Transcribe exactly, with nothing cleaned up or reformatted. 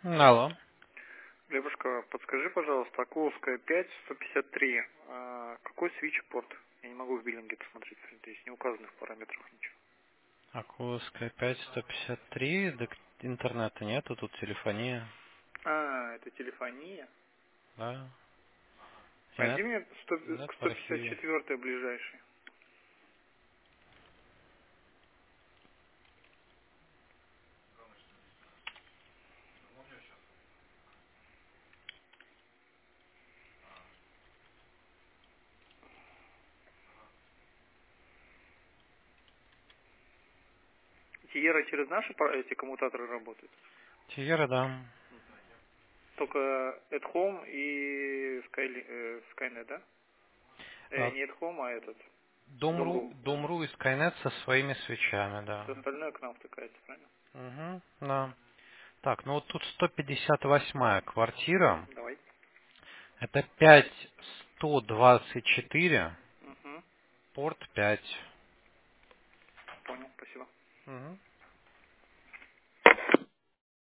Алло. Левушка, подскажи, пожалуйста, Окуловская пять, сто пятьдесят три. А, какой свич-порт? Я не могу в биллинге посмотреть, здесь не указано в параметрах ничего. Акуловская пять сто пятьдесят три. Так интернета нету, тут телефония. А, это телефония. Да. И Найди нет, мне сто, нет к в сто пятьдесят архиве. четыре ближайший. Тиера через наши пар- эти коммутаторы работают? Тиера, да. Только at home и Sky, э, Skynet, да? Э, А, не at home, а этот. Думру, Думру. Думру и Скайнет со своими свечами, да. Все остальное к нам втыкается, правильно? Угу, да. Так, ну вот тут сто пятьдесят восьмая квартира. Давай. Это пять сто двадцать четыре, Угу. порт пять. Понял, спасибо. Угу.